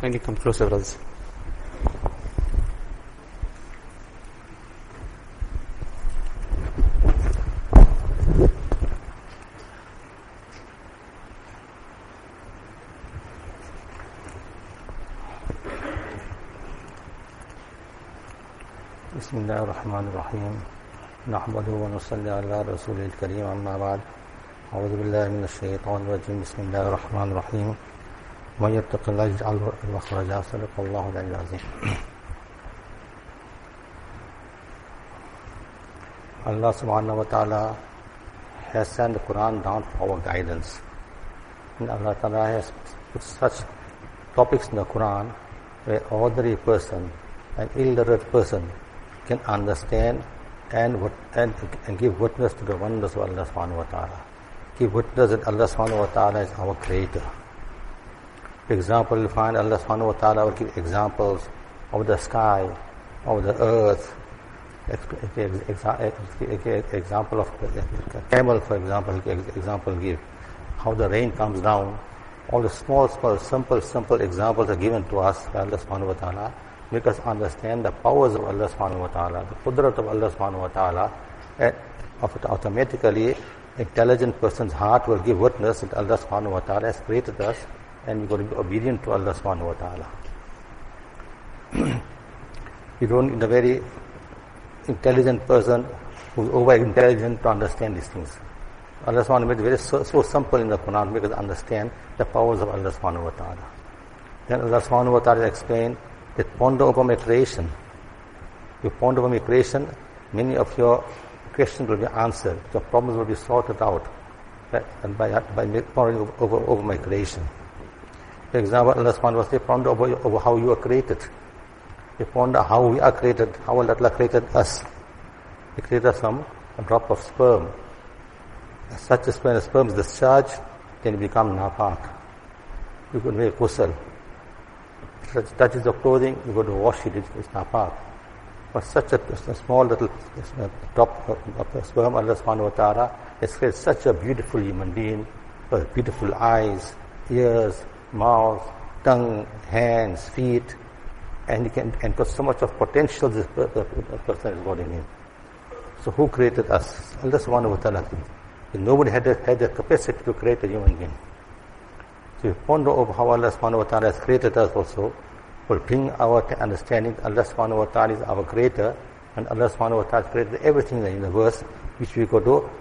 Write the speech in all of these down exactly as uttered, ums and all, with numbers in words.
Kindly come closer, brothers. بسم الله الرحمن الرحيم نحمده ونصلي على رسوله الكريم أما بعد أعوذ بالله من الشيطان الرجيم بسم الله الرحمن الرحيم ومن يتق الله يجعل له مخرجا صدق الله العلي العظيم. Allah subhanahu wa ta'ala has sent the Quran down for our guidance. And Allah ta'ala has put such topics in the Quran where ordinary person, an illiterate person can understand and, and, and give witness to the wonders of Allah subhanahu wa ta'ala. Give witness that Allah subhanahu wa ta'ala is our creator. For example, you find Allah subhanahu wa ta'ala will give examples of the sky, of the earth. Example of a camel, for example, example give how the rain comes down. All the small, small, simple, simple examples are given to us by Allah subhanahu wa ta'ala. Make us understand the powers of Allah subhanahu wa ta'ala, the qudrat of Allah subhanahu wa ta'ala, and automatically intelligent person's heart will give witness that Allah subhanahu wa ta'ala has created us and we're going to be obedient to Allah subhanahu wa ta'ala. You don't need a very intelligent person who's over intelligent to understand these things. Allah subhanahu wa ta'ala made it very so, so simple in the Quran to make us understand the powers of Allah subhanahu wa ta'ala. Then Allah subhanahu wa ta'ala explained that ponder over my creation. You ponder over my creation, many of your questions will be answered, your problems will be sorted out by, and by, by pondering over, over my creation. For example, Allah subhanahu wa ta'ala ponder over, over how you are created. You ponder how we are created, how Allah created us. He created us from a drop of sperm. Such a sperm, sperm is discharged, then you become napak. You could make ghusl. Touches the clothing, you go to wash it, it's napak. But such a, a small little drop of sperm, Allah subhanahu wa ta'ala has created such a beautiful human being with beautiful eyes, ears, mouth, tongue, hands, feet, and he can and got so much of potential this person is got in him. So who created us? Allah subhanahu wa ta'ala. Nobody had, had the capacity to create a human being. So if you ponder over how Allah subhanahu wa ta'ala has created us also, will bring our understanding Allah subhanahu wa ta'ala is our creator, and Allah subhanahu wa ta'ala has created everything in the universe, which we go to,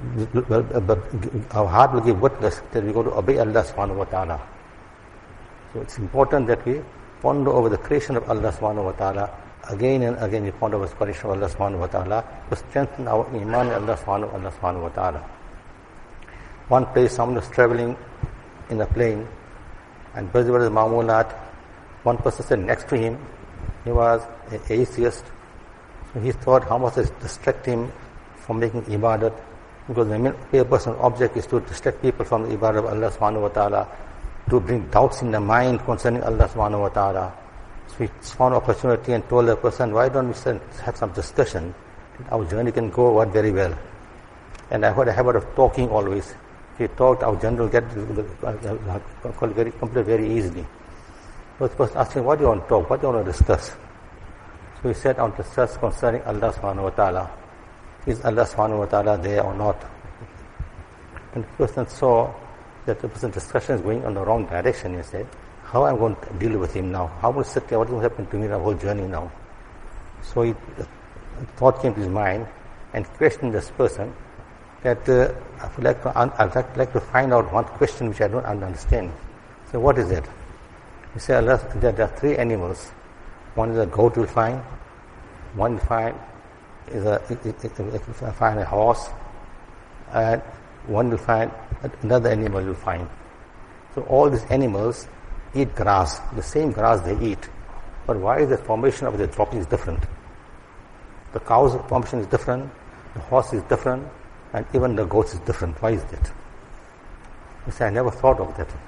our heart will give witness that we go to obey Allah subhanahu wa ta'ala. So it's important that we ponder over the creation of Allah subhanahu wa ta'ala. Again and again we ponder over the creation of Allah subhanahu wa ta'ala to strengthen our iman in Allah subhanahu, Allah subhanahu wa ta'ala. One place someone was traveling in a plane and busy with his ma'mulat. One person sat next to him. He was an atheist. So he thought how much it distract him from making ibadat, because the main person object is to distract people from the ibadat of Allah subhanahu wa ta'ala, to bring doubts in the mind concerning Allah subhanahu wa ta'ala. So he found opportunity and told the person, why don't we have some discussion? Our journey can go what very well. And I heard a habit of talking always. If he talked, our journey will get very complete very easily. So the person asked him, what do you want to talk? What do you want to discuss? So he said, I want to discuss concerning Allah subhanahu wa ta'ala. Is Allah subhanahu wa ta'ala there or not? And the person saw that the person's discussion is going on the wrong direction. He said, how am I going to deal with him now? How will sit there? What will happen to me in the whole journey now? So he, a thought came to his mind and questioned this person that uh, I would like to, I'd like, like to find out one question which I don't understand. So what is it? He said, Allah, there, there are three animals. One is a goat you'll find. One you find is a, it, it, it, it, it, find a horse. And one will find, another animal you'll find. So all these animals eat grass, the same grass they eat. But why is the formation of the droppings different? The cow's formation is different, the horse is different, and even the goat is different. Why is that? You say, I never thought of that.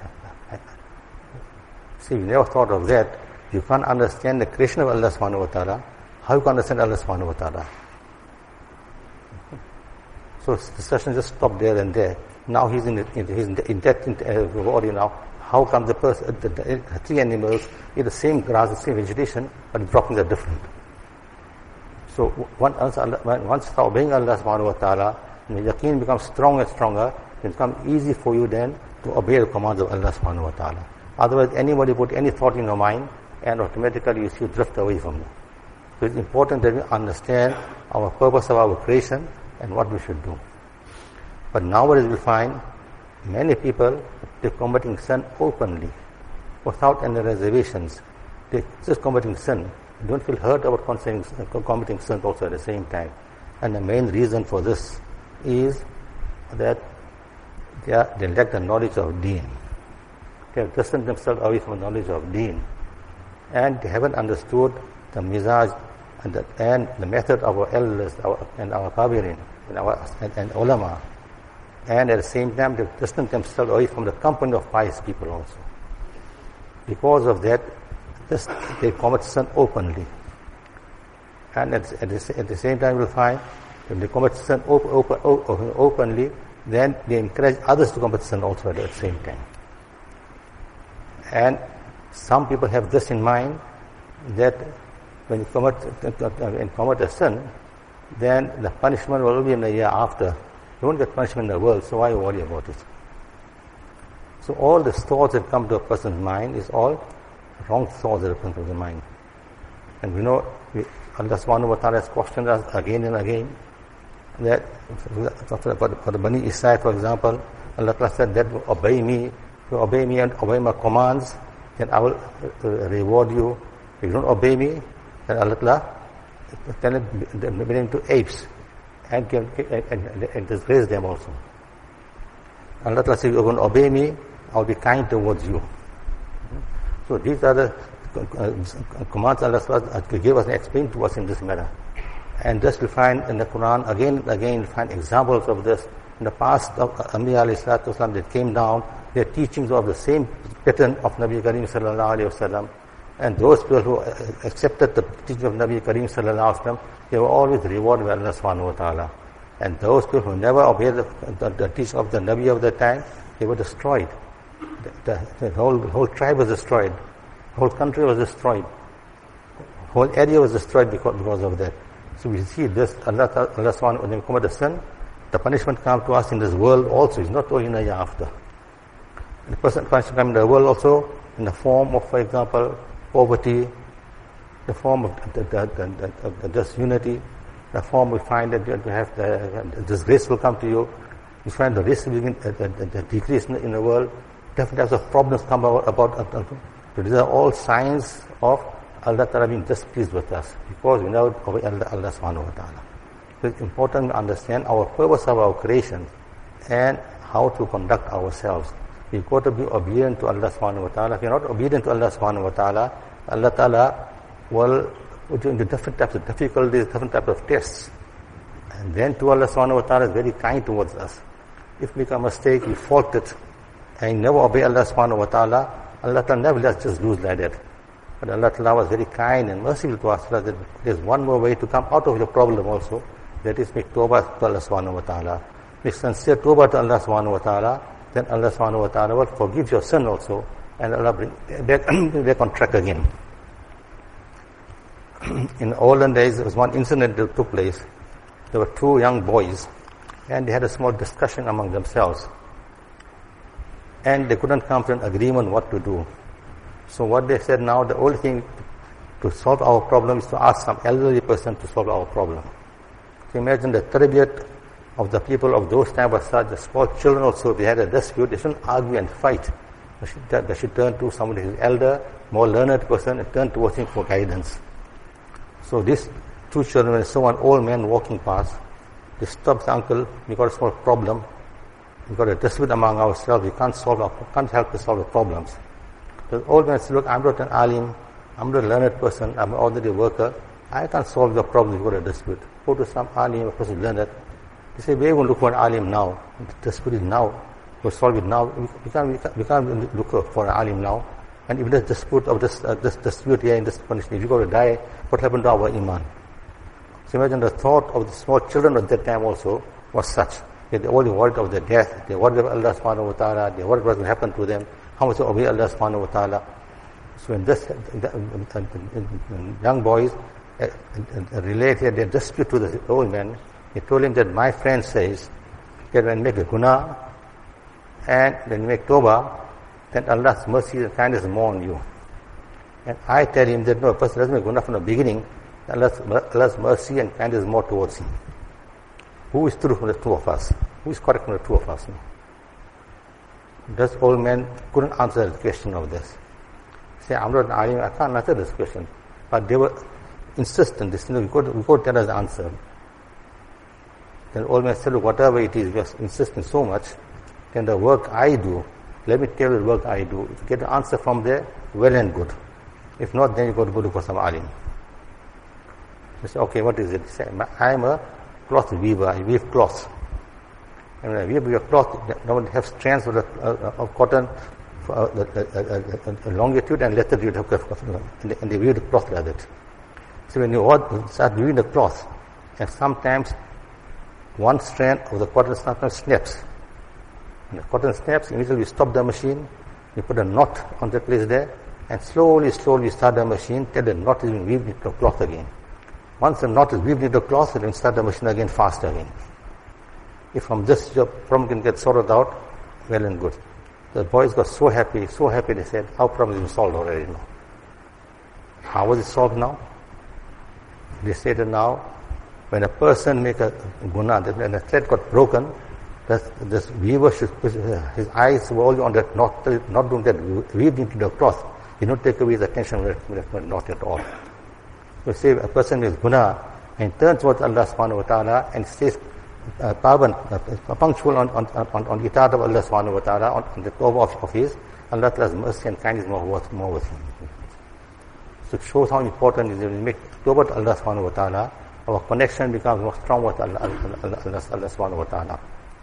See, you never thought of that. You can't understand the creation of Allah subhanahu wa ta'ala. How you can understand Allah subhanahu wa ta'ala? So the discussion just stopped there and there. Now he's in, the, he's in, the, in that in, uh, body now. how come the, person, the, the, the three animals eat the same grass, the same vegetation, but the droppings are different? So once, once start obeying Allah subhanahu wa ta'ala, the yaqeen becomes stronger and stronger, it becomes easy for you then to obey the commands of Allah subhanahu wa ta'ala. Otherwise, anybody put any thought in your mind, and automatically you see drift away from you. So it's important that we understand our purpose of our creation and what we should do. But nowadays we find many people, they're committing sin openly, without any reservations. They're just committing sin. They don't feel hurt about committing sin also at the same time. And the main reason for this is that they, are, they lack the knowledge of Deen. They have distanced themselves away from the knowledge of Deen. And they haven't understood the mizaj and the, and the method of our elders our, and our kabirin and our and, and ulama. And at the same time, they've distanced themselves away from the company of pious people also. Because of that, this, they commit sin openly. And at, at, the, at the same time, you'll find if they commit sin op, open, open, openly, then they encourage others to commit sin also at the same time. And some people have this in mind, that when you commit, uh, commit a sin, then the punishment will be in the year after. You won't get punishment in the world, so why worry about it? So all the thoughts that come to a person's mind is all wrong thoughts that come to the mind. And we know, we, Allah subhanahu wa ta'ala has questioned us again and again, that for, for, for the Bani Israel, for example, Allah Ta'ala said that obey me, if you obey me and obey my commands, then I will uh, reward you. If you don't obey me, then Allah Ta'ala turn them into apes and, give, and, and, and disgrace them also. Allah Ta'ala says, if you're going to obey me, I'll be kind towards you. So these are the uh, commands Allah Ta'ala gave us and explained to us in this matter. And thus we find in the Quran, again and again, we find examples of this. In the past of Anbiya alayhi salatu wasalam, that came down, their teachings of the same pattern of Nabi Kareem sallallahu alayhi wasallam. And those people who accepted the teaching of Nabi Kareem sallallahu alayhi wasallam, they were always rewarded by Allah subhanahu wa ta'ala. And those people who never obeyed the, the, the teaching of the Nabi of the time, they were destroyed. The, the, the whole, whole tribe was destroyed. The whole country was destroyed. The whole area was destroyed because, because of that. So we see this, Allah, Allah subhanahu wa ta'ala, when we commit a sin, the punishment comes to us in this world also. It's not only in the year after. The person punishment comes in the world also in the form of, for example, poverty, the form of the, the, the, the, the disunity, the form we find that you have the, the disgrace will come to you. You find the risk will begin, the, the, the decrease in the, in the world. Different types of problems come about. about uh, so these are all signs of Allah Ta'ala being displeased with us because we never obey Allah, Allah subhanahu wa ta'ala. So it's important to understand our purpose of our creation and how to conduct ourselves. We've got to be obedient to Allah subhanahu wa ta'ala. If you're not obedient to Allah subhanahu wa ta'ala, Allah Ta'ala will put you into different types of difficulties, different types of tests. And then to Allah subhanahu wa ta'ala is very kind towards us. If we make a mistake, we fault it, and never obey Allah subhanahu wa ta'ala, Allah Ta'ala never lets us lose like that. But Allah Ta'ala was very kind and merciful to us, that there's one more way to come out of your problem also, that is make tawbah to Allah subhanahu wa ta'ala. Make sincere tawbah to Allah subhanahu wa ta'ala, then Allah subhanahu wa ta'ala will forgive your sin also, and Allah bring back, back on track again. In olden days, there was one incident that took place. There were two young boys, and they had a small discussion among themselves. And they couldn't come to an agreement what to do. So what they said, now the only thing to solve our problem is to ask some elderly person to solve our problem. So imagine the tarbiyat of the people of those times was such, the small children also, they had a dispute, they shouldn't argue and fight. They should, they should turn to somebody who is elder, more learned person, and turn towards him for guidance. So these two children, when saw an old man walking past, they stopped the uncle, we got a small problem, we got a dispute among ourselves, we can't solve our, can't help to solve the problems. The old man said, look, I'm not an alim, I'm not a learned person, I'm an ordinary worker, I can't solve your problem, you got a dispute. Go to some alim, a person learned. They say, we're going to look for an alim now, the dispute is now, we'll solve it now, we can't, we can't, we can't look for an alim now. And if there's dispute of this, uh, this dispute here in this punishment, if you go to die, what happened to our iman? So imagine the thought of the small children at that time also was such. They only worried of their death, they worried of Allah subhanahu wa ta'ala, they worried what will happen to them, how much you obey Allah subhanahu wa ta'ala. So in this, the, the, the young boys uh, uh, related their dispute to the old man. He told him that my friend says that when you make a guna and when you make tawbah, then Allah's mercy and kindness is more on you. And I tell him that no, a person doesn't make guna from the beginning, Allah's, Allah's mercy and kindness is more towards him. Who is true from the two of us? Who is correct from the two of us? This old man couldn't answer the question of this. He said, I'm not an alim, I can't answer this question. But they were insistent, this, you know, we could, we could tell us the answer. Then the old man said, look, whatever it is, we are insisting so much, then the work I do, let me tell you the work I do. If you get the answer from there, well and good. If not, then you got to go for some alim. He said, okay, what is it? He said, I am a cloth weaver, I weave cloth. And when I weave your cloth, now have strands of, the, uh, of cotton, uh, the, uh, uh, uh, longitude and latitude, and they, and they weave the cloth like that. So when you start weaving the cloth, and sometimes one strand of the cotton sometimes snaps. When the cotton snaps, immediately you stop the machine, you put a knot on the place there, and slowly, slowly start the machine till the knot is weaved into the cloth again. Once the knot is weaved into the cloth, then start the machine again fast again. If from this your problem can get sorted out, well and good. The boys got so happy, so happy, they said, our problem is solved already now. How was it solved now? They stated now, when a person make a guna, when the thread got broken, this, this weaver should put his eyes were only on that knot, not doing that weaved into the cloth. You don't take away the attention from that knot at all. So say a person makes guna and turns towards Allah subhanahu wa ta'ala and stays uh, pavan, uh, punctual on, on, on, on the itaat of Allah subhanahu wa ta'ala, on, on the tawbah of, of his, Allah ta'ala's mercy and kindness more worth more with him. So it shows how important it is when we make tawbah to Allah subhanahu wa ta'ala, our connection becomes more strong with Allah, Allah, Allah, Allah, Allah subhanahu wa ta'ala.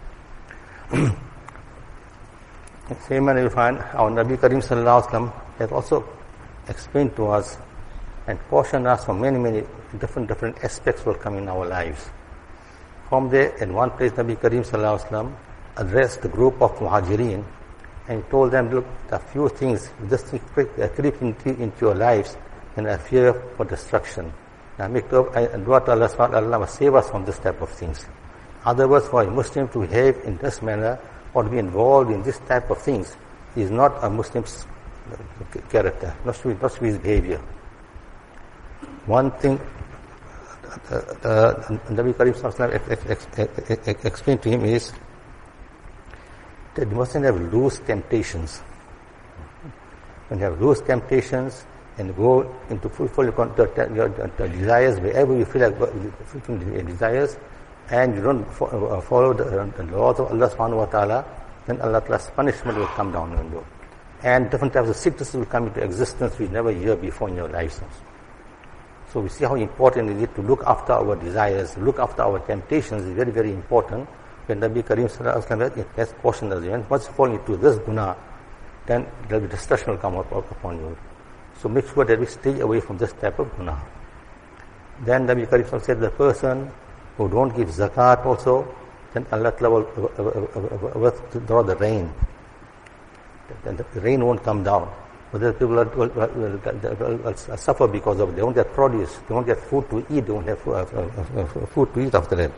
Same manner you find our Nabi Karim sallallahu alaihi wasallam has also explained to us and cautioned us from many, many different, different aspects will come in our lives. From there, in one place, Nabi Karim sallallahu alaihi wasallam addressed the group of Muhajirin and told them, look, a few things, just creep into, into your lives and a fear for destruction. Now make dua to Allah subhanahu wa ta'ala save us from this type of things. Other words, for a Muslim to behave in this manner or to be involved in this type of things is not a Muslim's character, not to be, not to be his behavior. One thing uh, uh, Nabi Karim sallallahu alaihi explained to him is that you mustn't have loose temptations. When you have loose temptations and go into fulfill your, your, your desires wherever you feel like fulfilling your desires, and you don't follow the, the laws of Allah subhanahu wa ta'ala, then Allah Ta'ala's punishment will come down on you. And different types of sicknesses will come into existence we never hear before in your lives. So we see how important it is to look after our desires, look after our temptations is very, very important. When Nabi Karim sallallahu alaihi wasallam has cautioned us, when once you fall into this guna, then there will be destruction will come up, up upon you. So make sure that we stay away from this type of guna. Then Nabi Karim sallallahu alaihi wasallam said the person who don't give zakat also, then Allah will, will, will draw the rain. Then the rain won't come down. But the people will, will, will, will, will suffer because of it. They won't get produce, they won't get food to eat, they won't have uh, uh, uh, food to eat after that.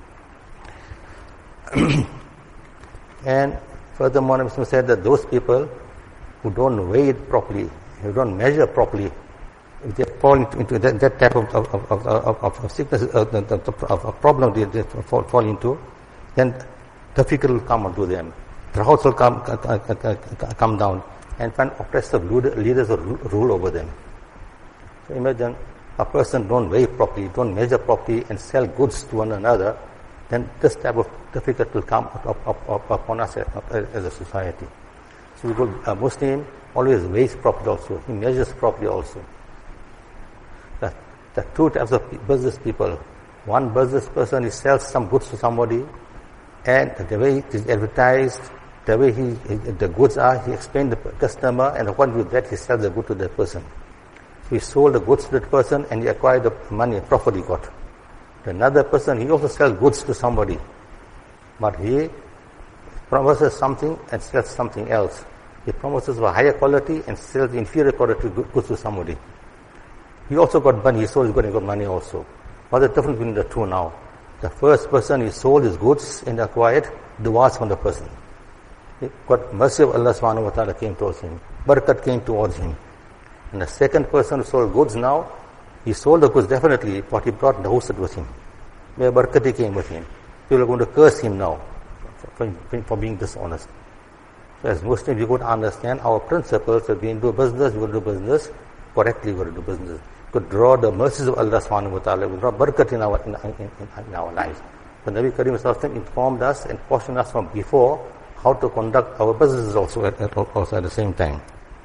And furthermore, Muslim said that those people who don't weigh it properly, who don't measure properly, if they fall into, into that, that type of, of, of, of, of sickness, uh, the, the, of a problem they, they fall, fall into, then difficulty will come onto them. Droughts will come, come down, and find oppressive leaders will rule over them. So imagine a person don't weigh properly, don't measure properly, and sell goods to one another, then this type of difficulty will come up, up, up, up upon us as a society. So we go, a Muslim always weighs properly also, he measures properly also. The, the two types of business people, one business person, he sells some goods to somebody, and the way it is advertised, the way he, the goods are, he explained the customer, and according to that, he sells the good to that person. So he sold the goods to that person, and he acquired the money, profit he got. To another person, he also sells goods to somebody, but he promises something and sells something else. He promises for higher quality and sells inferior quality goods to somebody. He also got money, he sold his goods and got money also. What's the difference between the two now? The first person, he sold his goods and acquired du'as from the person. He got mercy of Allah subhanahu wa ta'ala came towards him. Barakat came towards him. And the second person who sold goods now, he sold the goods definitely, but he brought the husad with him. Where barakati came with him. People are going to curse him now for, for, for being dishonest. So as Muslims, we got to understand our principles. If we do business, we will do business correctly, we will do business. We could draw the mercies of Allah subhanahu wa ta'ala, we draw barakat in our, in, in, in, in our lives. So Nabi Karim sallallahu alaihi wasallam informed us and cautioned us from before how to conduct our businesses also at, also at the same time.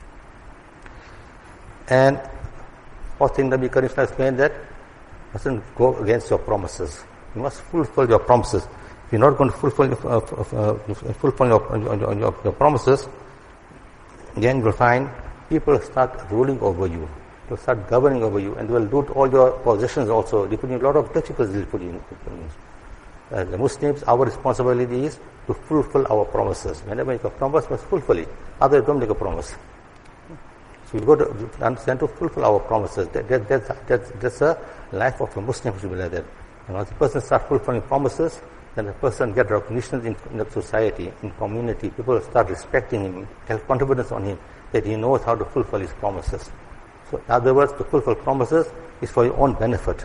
And first thing Nabi Karim explained that you mustn't go against your promises. You must fulfill your promises. If you're not going to fulfill your, uh, uh, fulfill your, your, your, your promises, then you'll find people start ruling over you. They'll start governing over you, and they will loot all your possessions also. They put in a lot of difficulties. They put in. Uh, the Muslims, our responsibility is to fulfill our promises. Whenever you make a promise, you must fulfill it. Otherwise, don't make a promise. So we've got to understand to fulfill our promises. That, that, that's, that's, that's a life of a Muslim should be like that. And once a person starts fulfilling promises, then the person gets recognition in, in the society, in community. People start respecting him, have confidence on him, that he knows how to fulfill his promises. So in other words, to fulfill promises is for your own benefit.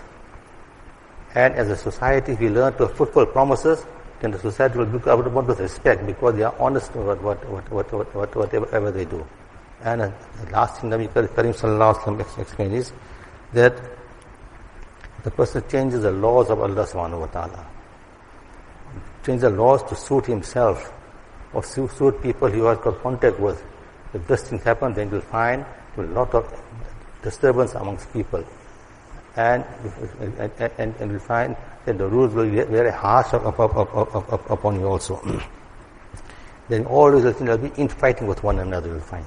And as a society, if we learn to fulfill promises, then the society will look upon with respect because they are honest about what, what, what, what, what, whatever they do. And uh, the last thing Nabi Karim sallallahu alaihi wasallam explained is that the person changes the laws of Allah subhanahu wa ta'ala. Change the laws to suit himself or suit people he has got contact with. If this thing happens, then you'll find a lot of disturbance amongst people. And, and, and, and you'll find that the rules will be very harsh up, up, up, up, up, up upon you also. Then always there'll be infighting with one another, you'll find.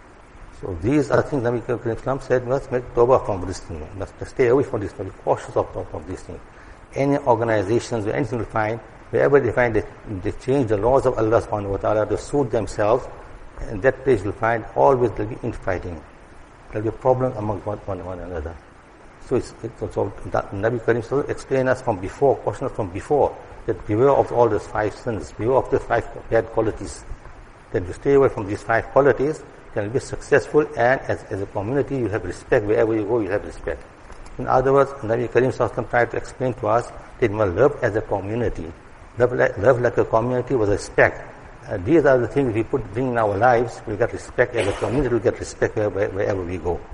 So these are things Nabi Karim said, must make tawbah from this thing. Must stay away from this, must be cautious of, of, of these things. Any organizations or anything will find, wherever they find that they change the laws of Allah subhanahu wa ta'ala to suit themselves, in that place you'll find always there'll be infighting. There'll be a problem among one, one, one another. So it's, it's also, that Nabi Karim explained us from before, cautioned us from before, that beware of all those five sins, beware of the five bad qualities. That you stay away from these five qualities, then you'll be successful, and as, as a community you have respect. Wherever you go, you have respect. In other words, Nabi Karim tried to explain to us that we must love as a community. Love like, love like a community with respect. Uh, these are the things we put bring in our lives. We get respect as a community. We get respect wherever, wherever we go.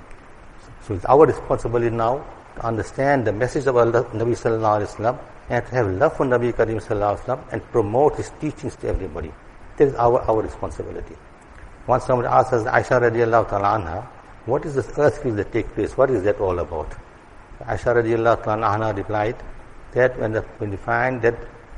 So it's our responsibility now to understand the message of Allah, Nabi sallallahu alaihi wasallam, and to have love for Nabi Karim sallallahu alaihi wasallam and promote his teachings to everybody. That is our our responsibility. Once somebody asks us, Aisha radiallahu ta'ala anha, what is this earthquake that takes place? What is that all about? Aisha radiallahu ta'ala anha replied that when, the, when you find that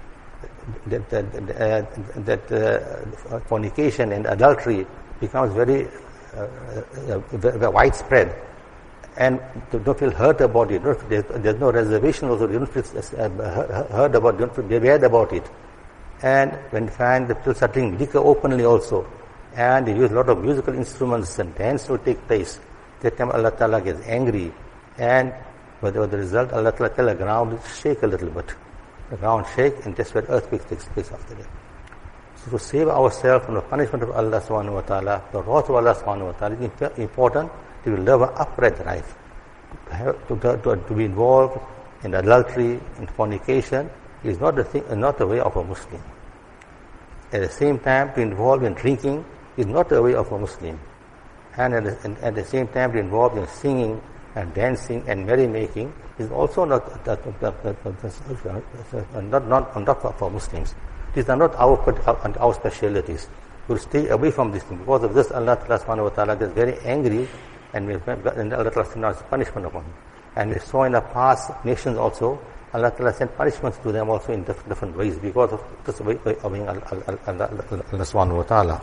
that that, uh, that uh, fornication and adultery becomes very uh, uh, very widespread, and they don't feel hurt about it. There's, there's no reservation also. They don't feel uh, hurt about it. They don't feel beware about it. And when you find that people start drinking liquor openly also, and they use a lot of musical instruments and dance will take place, that time Allah Ta'ala gets angry, and whatever the result, Allah Ta'ala tell the ground to shake a little bit. The ground shake, and that's where earthquake takes place after that. So to save ourselves from the punishment of Allah subhanahu wa ta'ala, the wrath of Allah subhanahu wa ta'ala, it's important to live an upright life. To, have, to, to, to be involved in adultery, in fornication, is not the thing, not the way of a Muslim. At the same time, to involve in drinking is not the way of a Muslim. And at the, and at the same time, to involve in singing and dancing and merrymaking is also not that, that, that, that, not not not for Muslims. These are not our our specialities. We'll stay away from this thing. Because of this, Allah subhanahu wa ta'ala gets very angry, and, we, and Allah sends punishment upon him. And we saw in the past nations also, Allah Ta'ala sent punishments to them also in different ways because of this way of being Allah subhanahu wa ta'ala.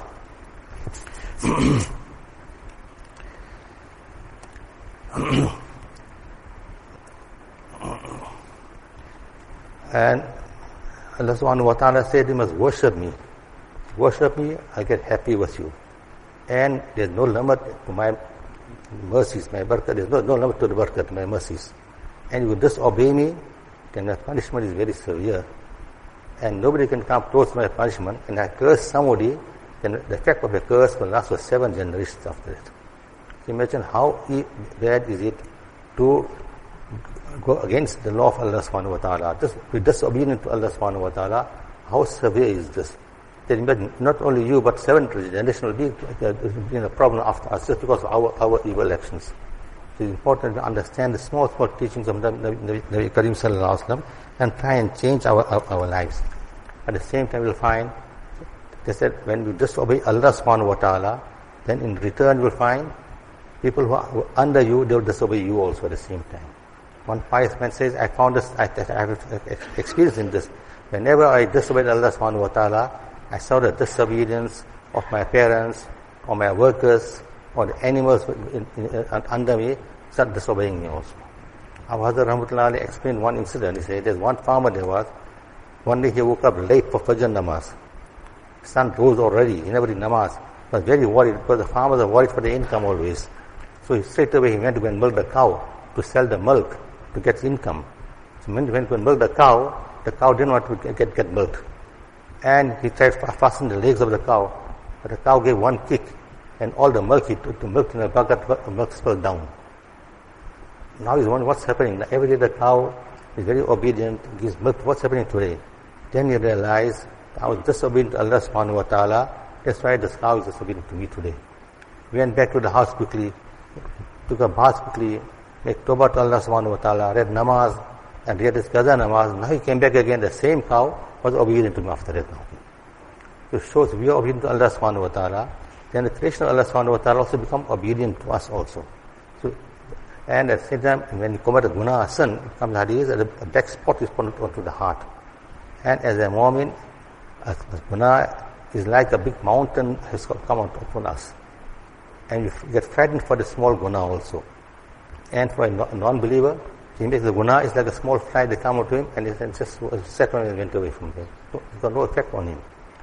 And Allah subhanahu wa ta'ala said, you must worship me. Worship me, I get happy with you. And there's no limit to my mercies, my barakat. There's no, no limit to the barakat, my mercies. And you disobey me, then my punishment is very severe. And nobody can come close my punishment. And I curse somebody, then the effect of a curse will last for seven generations after it. Imagine how bad is it to go against the law of Allah subhanahu wa ta'ala. Just be disobedient to Allah subhanahu wa ta'ala. How severe is this? Then imagine, not only you, but seven generations will be in a problem after us just because of our, our evil actions. So it's important to understand the small, small teachings of Nabi, Nabi, Nabi Karim sallallahu alaihi wasallam and try and change our, our, our lives. At the same time, we'll find, they said, when we disobey Allah subhanahu wa ta'ala, then in return you'll find people who are under you, they will disobey you also at the same time. One pious man says, I found this, I, I have experience in this. Whenever I disobeyed Allah subhanahu wa ta'ala, I saw the disobedience of my parents, or my workers, or the animals in, in, in, under me, start disobeying me also. Our Hazrat Rahmatullah Ali explained one incident. He said, there's one farmer there was, one day he woke up late for Fajr namaz. Sun rose already, he never did namaz. He was very worried, because the farmers are worried for the income always. So he straight away he went to go and milk the cow, to sell the milk, to get income. So when he went to milk the cow, the cow didn't want to get, get milked. And he tried to fasten the legs of the cow, but the cow gave one kick, and all the milk he took to milk in the bucket, the milk spilled down. Now he's wondering what's happening. Every day the cow is very obedient, gives milk. What's happening today? Then he realized, I was disobedient to Allah subhanahu wa ta'ala, that's why this cow is disobedient to me today. We went back to the house quickly, took a bath quickly, make tawbah to Allah subhanahu wa ta'ala, read namaz, and read his qaza namaz. Now he came back again, the same cow was obedient to me after that now. So it shows we are obedient to Allah subhanahu wa ta'ala, then the creation of Allah subhanahu wa ta'ala also become obedient to us also. So, and at the same time, when you commit a guna, a sin, it comes hadith, a black spot is put onto the heart. And as a mu'min, a guna is like a big mountain has come upon us. And you get frightened for the small guna also. And for a non-believer, he makes the guna is like a small fly that come up to him, and it just set on and went away from him. So it's got no effect on him.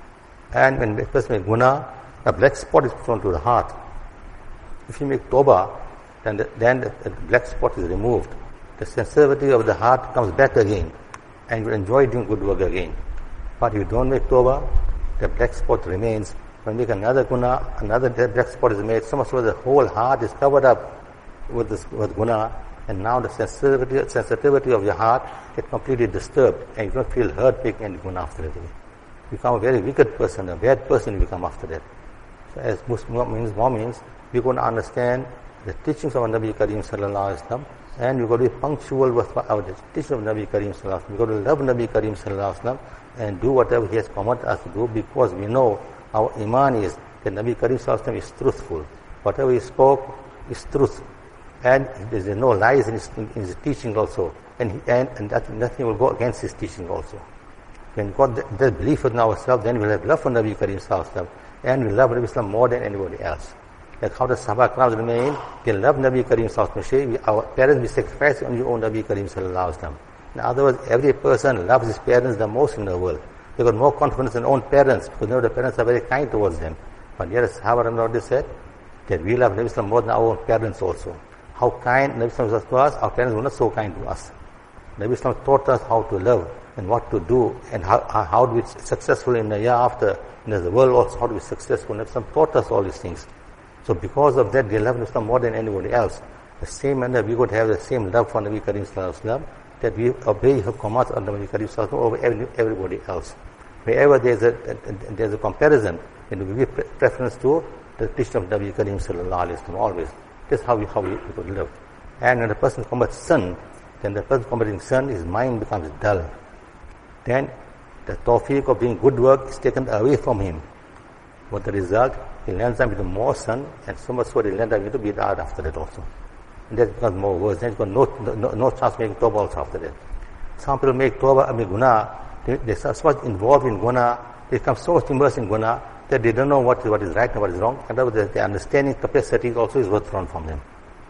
And when a person makes guna, a black spot is put onto the heart. If you make tawbah, then the, then the, the black spot is removed. The sensitivity of the heart comes back again, and you enjoy doing good work again. But if you don't make tawbah, the black spot remains. When you make another guna, another black spot is made, so much so the whole heart is covered up with this with guna, and now the sensitivity, sensitivity of your heart gets completely disturbed, and you don't feel hurt making any guna after it. You become a very wicked person, a bad person you become after that. So as Muslims, Mu'mins, we're going to understand the teachings of Nabi Karim sallallahu alaihi wasallam, and we're going to be punctual with our teaching of Nabi Karim sallallahu alaihi wasallam. We're going to love Nabi Karim sallallahu alaihi wasallam and do whatever he has commanded us to do, because we know our iman is that Nabi Karim sallallahu alaihi wasallam is truthful. Whatever he spoke is truth, and there's no lies in his, in his teaching also, and, he, and, and that, nothing will go against his teaching also. When we got that, that belief in ourselves, then we'll have love for Nabi Karim sallallahu alaihi wasallam, and we love Nabi Islam more than anybody else. Like how the Sahaba Kiram remain, they love Nabi Karim sallallahu alaihi wasallam. Our parents, we sacrifice on your own Nabi Karim sallallahu alaihi wasallam. In other words, every person loves his parents the most in the world. They got more confidence in their own parents, because you know the parents are very kind towards them. But yet, Sahaba Kiram, they said that we love Nabi Islam more than our own parents also. How kind Nabi Islam was to us, our parents were not so kind to us. Nabi Islam taught us how to love and what to do, and how, how to be successful in the year after, and as the world also how to be successful. Nabi Islam taught us all these things. So because of that, they love Nabi Islam more than anybody else. The same manner, we could have the same love for Nabi Karim sallallahu alaihi wasallam, that we obey her commands on Nabi Karim sallallahu alaihi wasallam over every, everybody else. Wherever there's a, there's a comparison, then we give preference to the teaching of Nabi Karim sallallahu alaihi wasallam always. That's how we, how we, we could live. And when a person commits sin, then the person committing sin, his mind becomes dull. Then the tawfiq of doing good work is taken away from him. What the result? He lands up with more sin, and so much so he lands up with bid'ah after that also. And that becomes more worse. Then he's got no, no, no chance making tawbah also after that. Some people make tawbah, I mean guna, they, they're so much involved in guna, they become so much immersed in guna, that they don't know what is, what is right and what is wrong, and their understanding capacity also is withdrawn from them.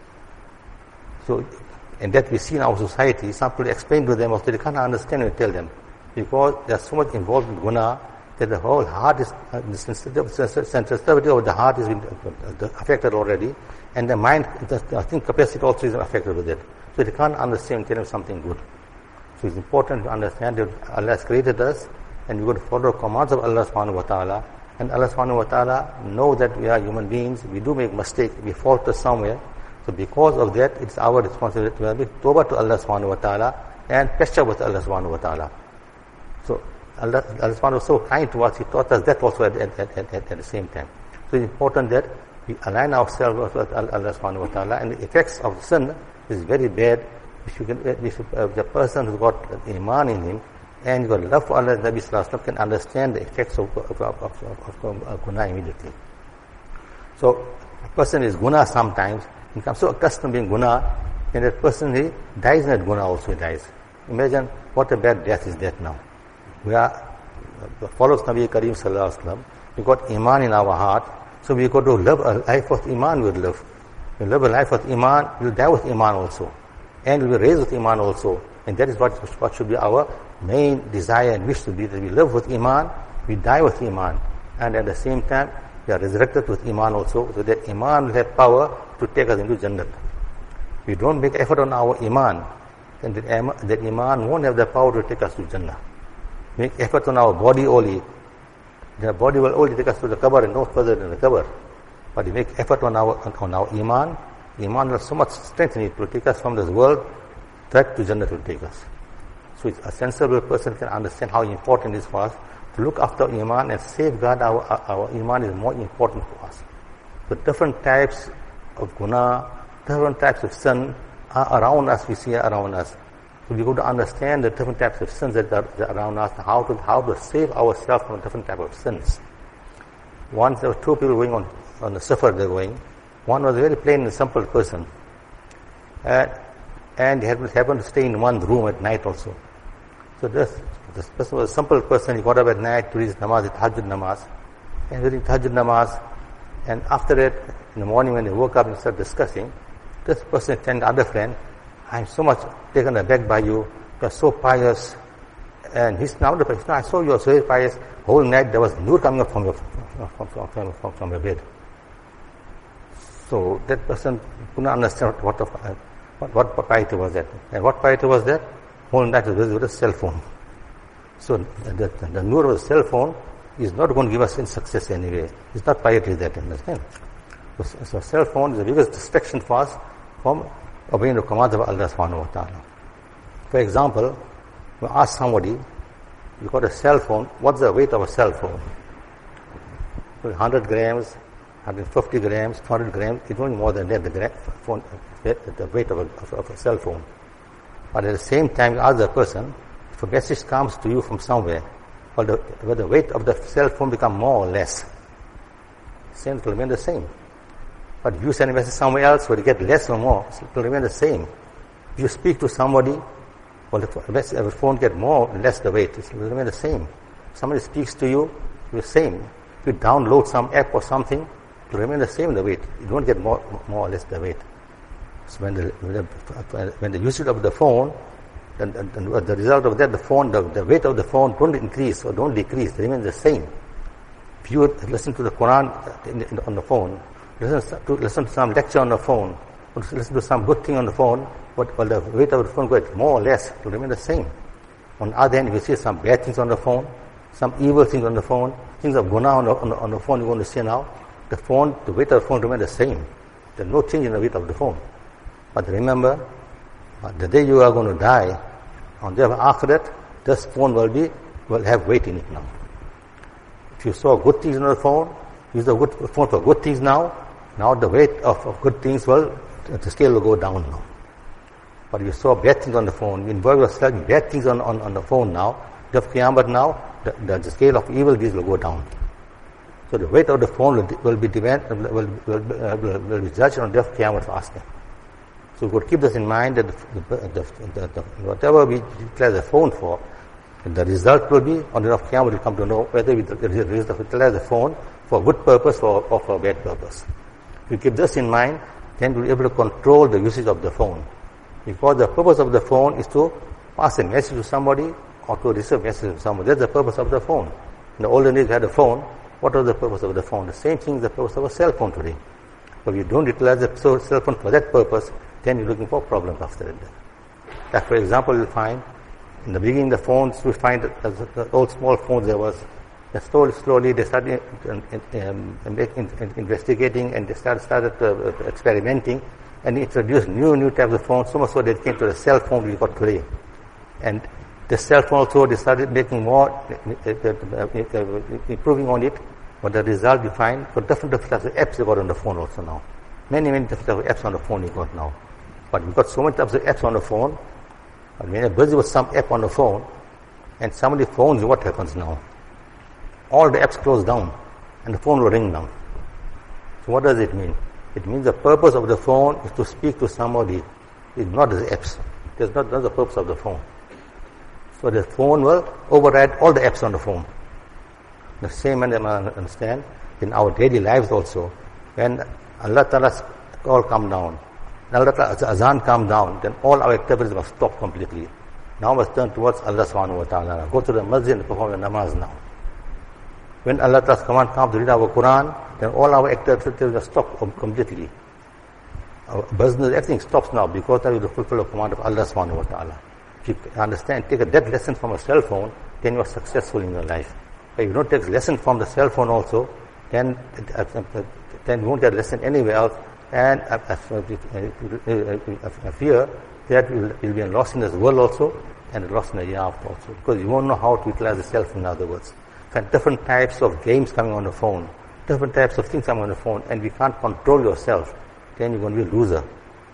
So, and that we see in our society, some people explain to them also, they can't understand and tell them, because they are so much involved in guna, that the whole heart is, uh, the sensitivity of the heart is been uh, affected already, and the mind, the, the think capacity also is affected with it. So they can't understand tell them something good. So it's important to understand that Allah has created us, and we're going to follow the commands of Allah subhanahu wa ta'ala. And Allah subhanahu wa ta'ala know that we are human beings, we do make mistakes, we falter somewhere. So because of that, it's our responsibility to be tawbah to Allah subhanahu wa ta'ala and pester with Allah subhanahu wa ta'ala. So Allah, Allah subhanahu was so kind to us, He taught us that also at, at, at, at, at the same time. So it's important that we align ourselves with Allah subhanahu wa ta'ala, and the effects of sin is very bad. If, you can, if uh, the person who's got iman in him and got love for Allah, Nabi sallallahu alaihi wasallam can understand the effects of, of, of, of, of, of guna immediately. So a person is guna sometimes, he becomes so accustomed to being guna, and that person he dies in that guna also he dies. Imagine what a bad death is that now. We are uh, follows Nabi Kareem sallallahu alaihi wasallam. We got iman in our heart, so we got to live a life of iman. We will live. We live a life of iman. We will die with iman also, and we will raise with iman also. And that is what what should be our main desire and wish to be, that we live with iman, we die with iman, and at the same time we are resurrected with iman also, so that iman will have power to take us into Jannah. If we don't make effort on our iman, then that, that iman won't have the power to take us to Jannah. Make effort on our body only, the body will only take us to the qabr and no further than the qabr. But we make effort on our on our iman, iman will so much strengthen it to take us from this world direct to Jannah, will take us. So it's a sensible person can understand how important it is for us to look after iman and safeguard our, our iman is more important for us. So different types of guna, different types of sin are around us, we see around us. So we got to understand the different types of sins that are, that are around us, how to how to save ourselves from different types of sins. Once there were two people going on, on the safar they're going. One was a very plain and simple person. Uh, and he happened to stay in one room at night also. So this, this person was a simple person. He got up at night to read namaz, tahajjud namaz. And during tahajjud namaz, and after it, in the morning when they woke up and started discussing, this person told the other friend, I'm so much taken aback by you. You are so pious. And he's now the person, I saw you are so very pious. Whole night there was nur coming up from your, from, from, from, from, from your bed. So that person could not understand what of, uh, what, what piety was that. And what piety was that? Whole night was with a cell phone. So the, the, the nur of the cell phone is not going to give us any success anyway. It's not piety that, understand? So, so cell phone is the biggest distraction for us from obeying the commands of Allah subhanahu wa ta'ala. For example, you ask somebody, you got a cell phone, what's the weight of a cell phone? one hundred grams, one hundred fifty grams, two hundred grams, it's only more than that, the, gra- phone, the weight of a, of, of a cell phone. But at the same time, you ask the person, if a message comes to you from somewhere, will the, will the weight of the cell phone become more or less? Same, it will remain the same. But if you send a message somewhere else, will it get less or more? It will remain the same. If you speak to somebody, well, the phone get more or less the weight. It will remain the same. If somebody speaks to you, it will be the same. If you download some app or something, it will remain the same the weight. You don't get more, more or less the weight. So when the, when the, when the usage of the phone, then, then the result of that, the phone, the, the weight of the phone don't increase or don't decrease. They remain the same. If you listen to the Quran in, in, on the phone, listen to, listen to some lecture on the phone, or listen to some good thing on the phone, but well, the weight of the phone goes more or less to remain the same. On the other hand, if you see some bad things on the phone, some evil things on the phone, things of guna on the, on the, on the phone you're going to see now, the phone, the weight of the phone remains the same. There's no change in the weight of the phone. But remember, uh, the day you are going to die, on the day of Akhirat, this phone will be, will have weight in it now. If you saw good things on the phone, use the good phone for good things now, now the weight of, of good things will, the scale will go down now. But if you saw bad things on the phone, you involve yourself in bad things on, on, on the phone now, the Qiyamah now, the, the, the scale of evil deeds will go down. So the weight of the phone will, will be demand, will, will, will, will be judged on the day of Qiyamah for asking. So we could keep this in mind that the, the, the, the, whatever we utilize the phone for, the result will be on the day of Qiyamah we will come to know whether we utilize the phone for a good purpose or, or for a bad purpose. If we keep this in mind, then we'll be able to control the usage of the phone. Because the purpose of the phone is to pass a message to somebody or to receive a message from somebody. That's the purpose of the phone. In the olden days, we had a phone. What was the purpose of the phone? The same thing is the purpose of a cell phone today. But if you don't utilize the cell phone for that purpose, then you're looking for problems after it. Like, for example, you'll find, in the beginning, the phones, we find that the old small phones there was, slowly, slowly they started um, um, making, investigating, and they started, started uh, experimenting, and introduced new, new types of phones, so much so they came to the cell phone we got today. And the cell phone also, they started making more, uh, uh, uh, improving on it, but the result you find, for different different types of apps you got on the phone also now. Many, many different types of apps on the phone you got now. But you've got so many types of apps on the phone, and when you're busy with some app on the phone, and somebody phones you, what happens now? All the apps close down, and the phone will ring now. So what does it mean? It means the purpose of the phone is to speak to somebody. It's not the apps. That's not, not the purpose of the phone. So the phone will override all the apps on the phone. The same way I understand in our daily lives also. When Allah Ta'ala's call come down, Allah Ta'ala's azan come down, then all our activities must stop completely. Now must turn towards Allah Subhanahu wa Ta'ala. Go to the masjid and perform the namaz now. When Allah Ta'ala's command comes to read our Quran, then all our activities must stop completely. Our business, everything stops now because we will fulfill the command of Allah Subhanahu wa Ta'ala. If you understand, take a that lesson from a cell phone, then you are successful in your life. If you don't take lesson from the cell phone also, then then you won't get a lesson anywhere else, and I, I, I, I fear that you will be lost in this world also, and lost in the year after also, because you won't know how to utilize the cell phone, in other words. And different types of games coming on the phone, different types of things coming on the phone, and we can't control yourself, then you're going to be a loser.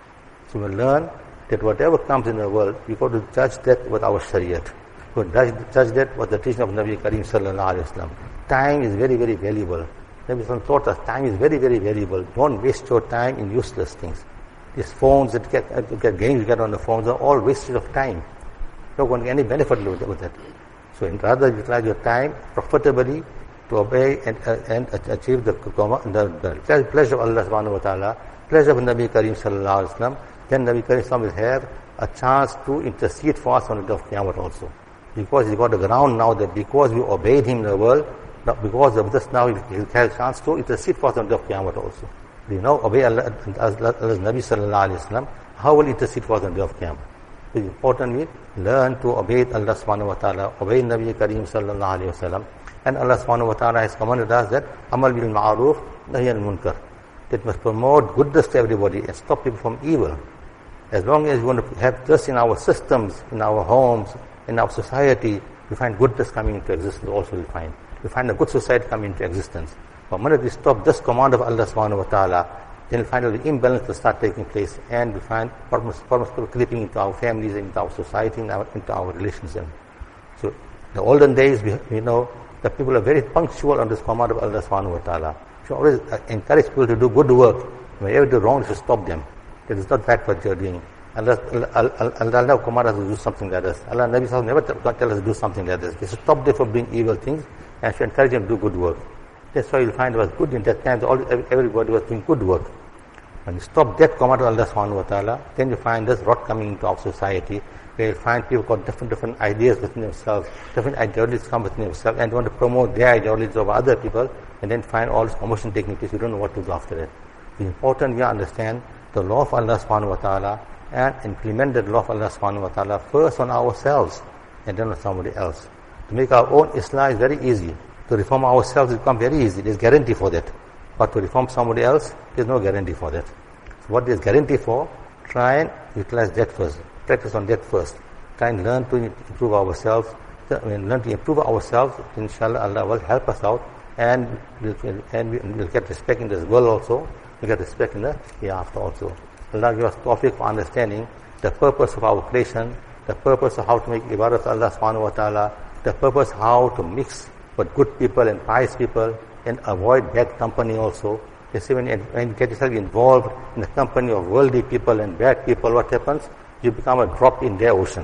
So we learn that whatever comes in the world, we've got to judge that with our Shariat. We judge, judge that with the teaching of Nabi Kareem Sallallahu Alaihi Wasallam. Time is very, very valuable. Nabi Sallallahu taught us time is very, very valuable. Don't waste your time in useless things. These phones that get, uh, get games you get on the phones are all wasted of time. You're not going to get any benefit with that. So rather utilize your time profitably to obey and, uh, and achieve the, the, the pleasure of Allah Subhanahu wa Ta'ala, pleasure of Nabi Kareem Sallallahu Alaihi Wasallam. Then Nabi Kareem Sallallahu will have a chance to intercede for us on the day of Qiyamah also. Because he got the ground now that because we obeyed him in the world, because of this now he'll have a chance to intercede for us on the day of Qiyamah also. We now obey Allah, Allah's Nabi Sallallahu Alaihi Wasallam, how will he intercede for us on the day of Qiyamah? It's important we learn to obey Allah Subhanahu wa Ta'ala, obey Nabi Kareem Sallallahu Alaihi Wasallam. And Allah Subhanahu wa Ta'ala has commanded us that Amal bil Ma'aruf, Nahy al Munkar. That must promote goodness to everybody and stop people from evil. As long as we want to have this in our systems, in our homes, in our society, we find goodness coming into existence also we find. We find a good society coming into existence. But when we stop this command of Allah Subhanahu wa Ta'ala, then we find the imbalance will start taking place, and we find problems, problems creeping into our families, into our society, into our, into our relations. So, the olden days, we, we know that people are very punctual on this command of Allah Subhanahu wa Ta'ala. You always encourage people to do good work. Whenever they do wrong, you should stop them. It is not right what you are doing. Allah, Allah, Allah never command us to do something like this. Allah Nabi Sallallahu never tell us to do something like this. We should stop them from doing evil things and should encourage them to do good work. That's why you'll find it was good in that time. All, everybody was doing good work. When you stop that command of Allah Subhanahu wa Ta'ala, then you find this rot coming into our society, where you find people got different different ideas within themselves, different ideologies come within themselves, and they want to promote their ideologies over other people, and then find all this commotion taking place. You don't know what to do after it. It's important we understand the law of Allah Subhanahu wa Ta'ala and implement the law of Allah Subhanahu wa Ta'ala first on ourselves and then on somebody else. To make our own Islam is very easy. To reform ourselves will become very easy. There's guarantee for that. But to reform somebody else, there's no guarantee for that. So what there's guarantee for, try and utilize that first. Practice on that first. Try and learn to improve ourselves. When learn to improve ourselves, inshallah Allah will help us out, and we'll, and we'll get respect in this world also. We'll get respect in the hereafter also. Allah give us tawfiq for understanding the purpose of our creation, the purpose of how to make ibadah of Allah Subhanahu wa Ta'ala, the purpose how to mix with good people and pious people and avoid bad company also. You see, when you, when you get yourself involved in the company of worldly people and bad people, what happens? You become a drop in their ocean.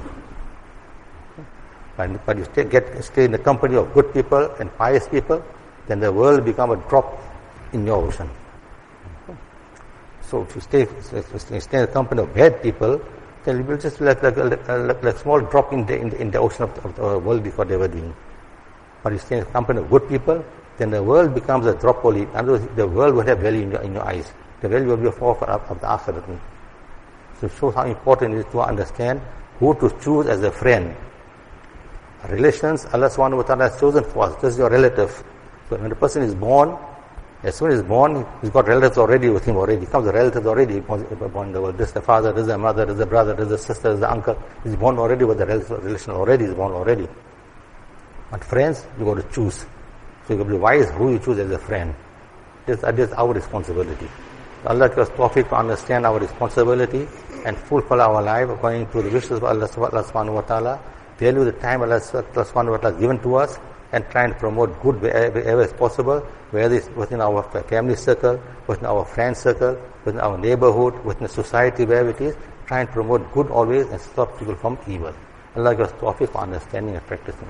But, but you stay, get, stay in the company of good people and pious people, then the world will become a drop in your ocean. So if you stay, if you stay in the company of bad people, then you will just like, like, like, like a small drop in the, in the, in the ocean of, of the world before they were doing. but you stay in the company of good people, then the world becomes a drop only. In other words, the world will have value in your, in your eyes. The value will be a forefront of, of the akhirat. So it shows how important it is to understand who to choose as a friend. Relations, Allah subhanahu wa ta'ala has chosen for us. This is your relative. So when the person is born, as soon as he's born, he's got relatives already with him already. He comes with relatives already born in the world. This is the father, this is the mother, this is the brother, this is the sister, this is the uncle. He's born already with the relation already. He's born already. But friends, you got to choose. So you got to be wise who you choose as a friend. This, that is our responsibility. Allah gives us tawfiq to understand our responsibility and fulfill our life according to the wishes of Allah subhanahu wa ta'ala. Value the time Allah subhanahu wa ta'ala has given to us and try and promote good wherever is possible, whether it's within our family circle, within our friend circle, within our neighborhood, within the society, wherever it is. Try and promote good always and stop people from evil. Allah gives us tawfiq for understanding and practicing.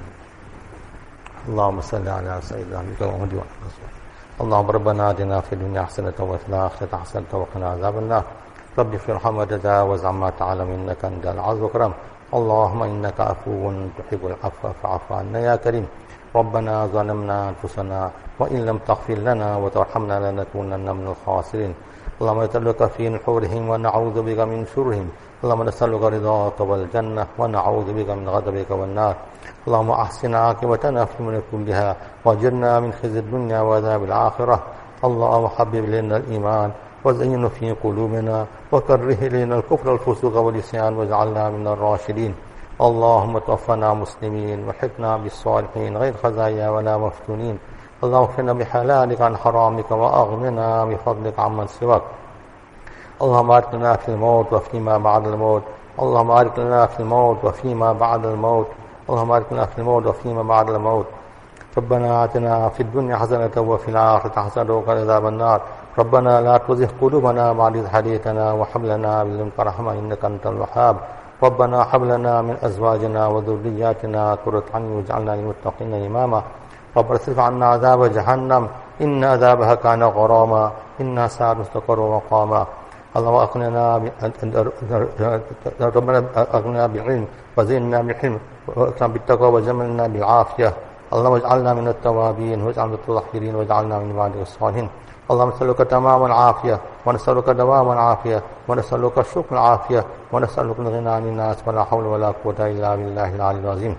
اللهم صل على سيدنا محمد وعلى آله. اللهم ربنا آتنا في الدنيا حسنة وفي الآخرة حسنة وقنا عذاب النار. رب اغفر وارحم وتجاوز عما تعلم إنك أنت العز الأكرم. اللهم إنك عفو تحب العفو فاعف عنا يا كريم. ربنا ظلمنا أنفسنا وإن لم تغفر لنا وترحمنا لنكونن من الخاسرين. اللهم نسألك في نحورهم ونعوذ بك من شرهم. اللهم نسألك رضاك والجنة ونعوذ بك من غضبك والنار. اللهم أحسن عاقبتنا في الأمور كلها وأجرنا من خزي الدنيا وعذاب الآخرة. اللهم حبب إلينا الإيمان وزينه في قلوبنا وكره إلينا الكفر والفسوق والعصيان واجعلنا من الراشدين. اللهم توفنا مسلمين وحفظنا بالصالحين غير خزايا ولا مفتونين. اللهم اغفرنا بحلالك عن حرامك وأغننا بفضلك عمن سواك. اللهم بارك لنا في الموت وفيما بعد الموت. اللهم بارك لنا في الموت وفيما بعد الموت. اللهم بارك لنا في الموت وفيما بعد الموت. ربنا آتنا في الدنيا حسنة وفي الآخرة حسنة وقنا عذاب النار. ربنا لا تزغ قلوبنا بعد إذ هديتنا وهب لنا من لدنك رحمة إنك أنت الوهاب. ربنا هب لنا من أزواجنا وذرياتنا قرة أعين واجعلنا للمتقين إماما. ربنا اصرف عنا عذاب جهنم إن عذابها كان غراما إنها ساءت مستقرا ومقاما. اللهم أغننا ربنا أغننا بالعلم وزدنا بالحلم وأكرمنا بالتقوى وجملنا بالعافية. اللهم اجعلنا من التوابين واجعلنا من المتطهرين واجعلنا من عبادك الصالحين. اللهم نسألك تمام العافية ونسألك دوام العافية ونسألك شكر العافية ونسألك الغنى عن الناس ولا حول ولا قوة إلا بالله العلي العظيم.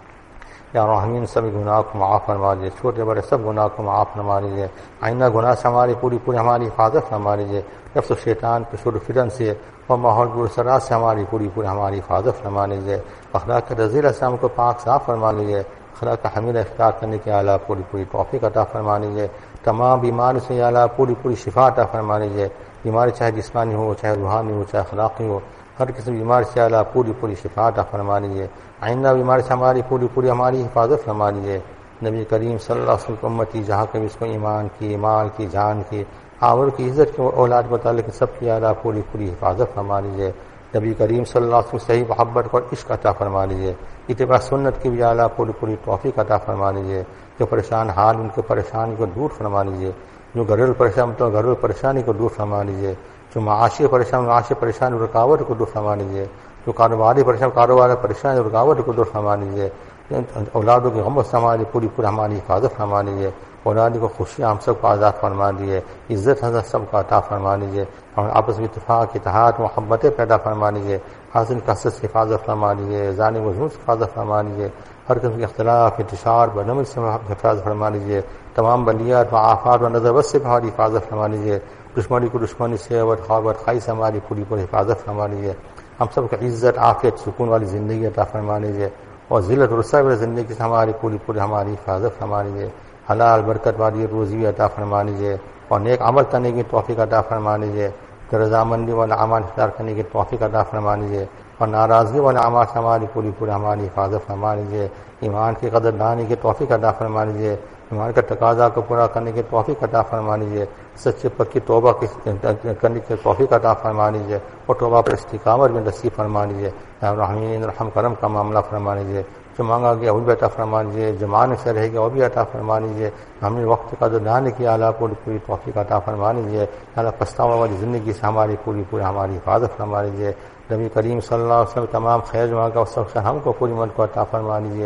या रहमीन सभी गुनाह को माफ़ फरमा लीजिए, छोटे बड़े सब गुनाह को माफ़ फरमा लीजिए. आइंदा गुनाह से हमारी पूरी पूरी हमारी हिफाजत फरमा लीजिए. नफ्स और शैतान के शुरू फिरन से और माहौल बुरसरात से हमारी पूरी पूरी हमारी हिफाजत फरमा लीजिए. अखलाक के रज़ीला से हमको पाक साफ फरमा लीजिए. अखलाक का हमीद इख्तियार करने के अला पूरी पूरी तौफीक अता फरमा लीजिए. तमाम बीमारी से अला पूरी पूरी शिफा अता फरमा लीजिए. बीमारी चाहे जिस्मानी हो, चाहे रूहानी हो, चाहे अखलाकी हो, हर किसी बीमारी से अला पूरी पूरी शिफा अता फरमा लीजिए. आइंदा बीमारी से हमारी पूरी पूरी हमारी हिफाजत फरमा लीजिए. नबी करीम सल्लल्लाहु अलैहि वसल्लम उम्मती जहाँ कभी इसको ईमान की, माल की, जान की, आवर की, इज्जत की, औलाद मुतालिक सब की अला पूरी पूरी हिफाजत फरमा लीजिए. नबी करीम सल्लल्लाहु अलैहि वसल्लम सही मोहब्बत और इश्क अता फरमा लीजिए. इत्तिबा सुन्नत की भी अला पूरी पूरी तौफीक अता फरमा लीजिए. जो परेशान हाल उनके परेशानी को दूर फरमा लीजिए. जो घरेलू परेशान तो घरेलू परेशानी को दूर फरमा लीजिए. जो माशी परेशान माशी परेशानी रुकावट को दूर फरमा लीजिए. जो कारोबारी परेशान कारोबार परेशानी रुकावट को दूर फरमा लीजिए. औलादों की गम से हमारी पूरी पूरी हमारी हिफाजत फरमा लीजिए. औलादी को खुशियाँ हम सबको आज़ाद फरमा दीजिए. इज़्ज़त हज़रत सबका अता फरमा लीजिए. और आपस में इत्तेफाक इत्तेहाद मोहब्बतें पैदा फरमा लीजिए. हासिल कसरत से हिफाजत फरमा लीजिए. जानी मजमून से हिफाजत फरमा लीजिए. हर किस्म के अख्तिलाफ इंतशार बदअमल से हिफाजत फरमा लीजिए. तमाम बलियात व आफात व नज़रबत से हमारी हिफाजत फरमा लीजिए. दुश्मनी को दुश्मनी से अवत खावत खाई से हमारी पूरी पूरी हिफाजत फरमा लीजिए. हम सबको इज़्ज़त आफियत सुकून वाली ज़िंदगी अता फरमा लीजिए. और ज़िल्लत रुस्सा वाली ज़िंदगी से हमारी पूरी पूरी हमारी हिफाजत फरमा लीजिए. हलाल बरकत वाली रोज़ी अता फरमा लीजिए. और नेक अमल करने की तौफीक अता फरमा लीजिए. रज़ामंदी वाला अमाल इख्तियार करने की तौफीक अता फरमा लीजिए. और नाराज़गी वाले अमाल से हमारी पूरी पूरी हमारी हिफाजत फरमा लीजिए. ईमान की कदरदानी की तौफीक अता फरमा लीजिए. ईमान का तकाज़ा को पूरा करने की तौफीक अता फरमा लीजिए. सच्चे पक्की तौबा करने की तौफीक अता फरमा लीजिए. और तौबा पर इस्तिकामत में नसीब फरमा लीजिए. रहमीन रहम करम का मामला फरमा लीजिए. जो मांगा गया वो भी अता फरमा लीजिए. जो मान से रहेगा वो भी अता फरमा लीजिए. हमने वक्त का जो दान किया अल्लाह पूरी पूरी तौफीक अता फरमा लीजिए. अल्लाह पछतावा वाली ज़िंदगी से हमारी पूरी पूरी हमारी हिफाजत फरमा लीजिए. नबी करीम सल्लल्लाहु अलैहि वसल्लम तमाम खैर मांगा उस सबसे हमको पूरी मन को अता फरमा लीजिए.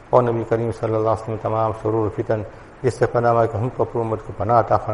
और नबी करीम सल्लल्लाहु अलैहि वसल्लम तमाम शुरूर फितन जिससे पनाह मांगे कि हमको अपनी उम्मत को पनाह अता